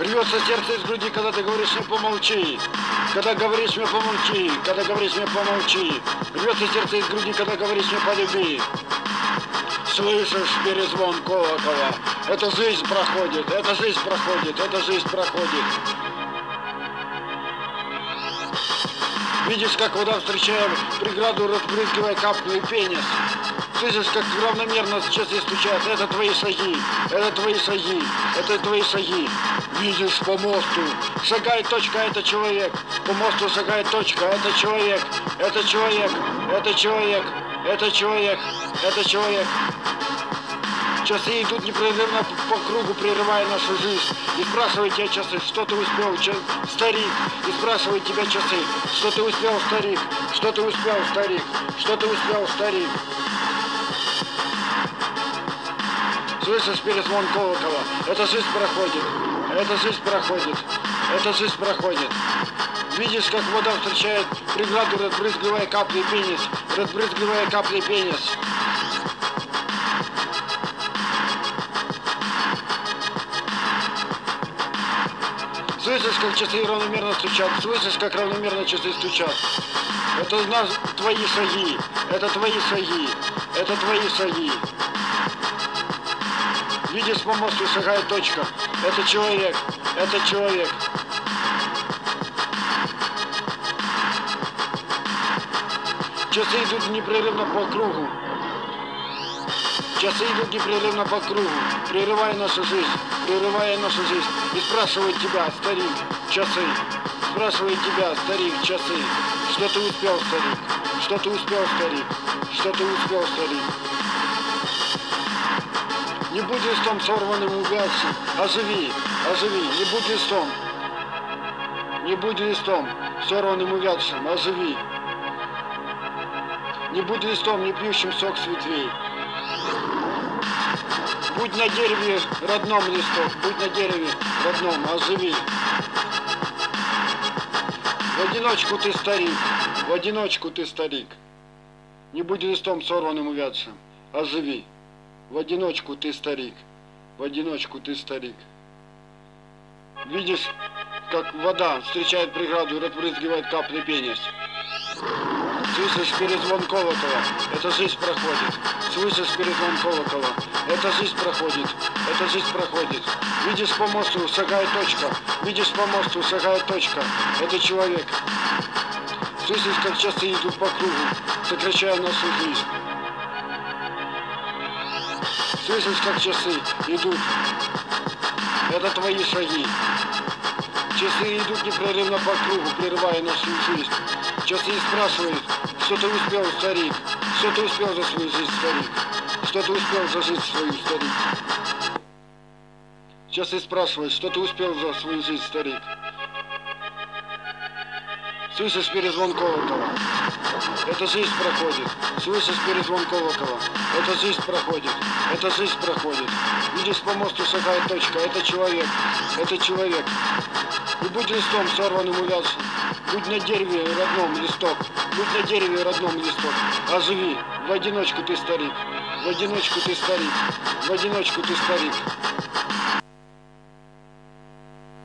Рвется сердце из груди, когда ты говоришь мне помолчи. Когда говоришь мне помолчи, когда говоришь мне помолчи. Рвется сердце из груди, когда говоришь мне полюби. Слышишь перезвон колокола. Эта жизнь проходит, эта жизнь проходит, эта жизнь проходит. Видишь, как вода, встречая преграду, разбрызгивая капли и пенис. Слышишь, как равномерно сейчас и стучат. Это твои шаги, это твои шаги, это твои шаги. Видишь по мосту, шагает точка, это человек. По мосту шагает точка, это человек, это человек, это человек, это человек, это человек. Часы идут непрерывно по кругу, прерывая нашу жизнь. И спрашивают тебя часы, что ты успел, старик. И спрашивают тебя часы, что ты успел, старик, что ты успел, старик, что ты успел, старик. Слышишь перезвон колокола? Эта жизнь проходит, эта жизнь проходит, эта жизнь проходит. Видишь, как вода встречает преграду, разбрызгивая капли пенис, разбрызгивая капли пенис. Слышишь, как часы равномерно стучат? Слышишь, как равномерно часы стучат? Это твои шаги, это твои шаги, это твои шаги. Видишь, по мосту шагает точка. Это человек, это человек. Часы идут непрерывно по кругу. Часы идут непрерывно по кругу, прерывая нашу жизнь, прерывая нашу жизнь. И спрашивают тебя, старик, часы. Спрашивают тебя, старик, часы. Что ты успел, старик? Что ты успел, старик? Что ты успел, старик? Не будь листом сорванным увядшим, оживи, оживи, не будь листом. Не будь листом сорванным увядшим, оживи. Не будь листом, не пьющим сок с ветвей. Будь на дереве родном листок, будь на дереве родном, оживи. В одиночку ты старик, в одиночку ты старик. Не будь листом сорванным увядшим, оживи. В одиночку ты старик, в одиночку ты старик. Видишь, как вода встречает преграду и разбрызгивает капли пенис. Слышишь перезвон колокола, эта жизнь проходит. Слышишь перезвон колокола, эта жизнь проходит, эта жизнь проходит. Видишь по мосту шагает точка, видишь по мосту шагает точка, это человек. Слышишь, как часы идут по кругу, сокращая нашу жизнь. Слышишь, как часы идут, это твои шаги. Часы идут непрерывно по кругу, прерывая нашу жизнь. Часы спрашивают, что ты успел, старик, что ты успел за свою жизнь, старик, что ты успел за жизнь свою, старик. Часы спрашивают, что ты успел за свою жизнь, старик. Слышишь перезвон колокола, эта жизнь проходит. Слышишь перезвон колокола, эта жизнь проходит, эта жизнь проходит. Видишь, по мосту шагает точка, это человек, это человек. Не будь листом сорванным увядшим, будь на дереве родном листок, будь на дереве родном листок, оживи, в одиночку ты старик, в одиночку ты старик, в одиночку ты старик.